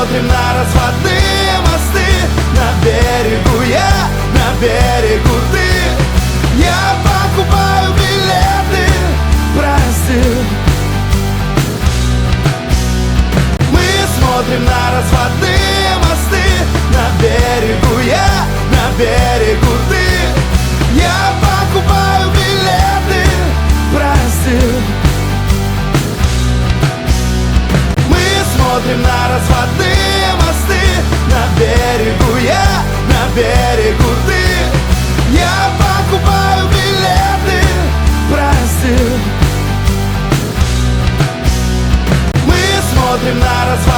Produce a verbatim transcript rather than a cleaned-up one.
смотрим на разводные мосты. На берегу я, на берегу ты. Я покупаю билеты, прости. Мы смотрим на разводные мосты. На берегу я, на берегу ты. Я покупаю билеты, прости. Мы смотрим на разводные мосты. На берегу я, на берегу ты. Я покупаю билеты, прости. Мы смотрим на разводные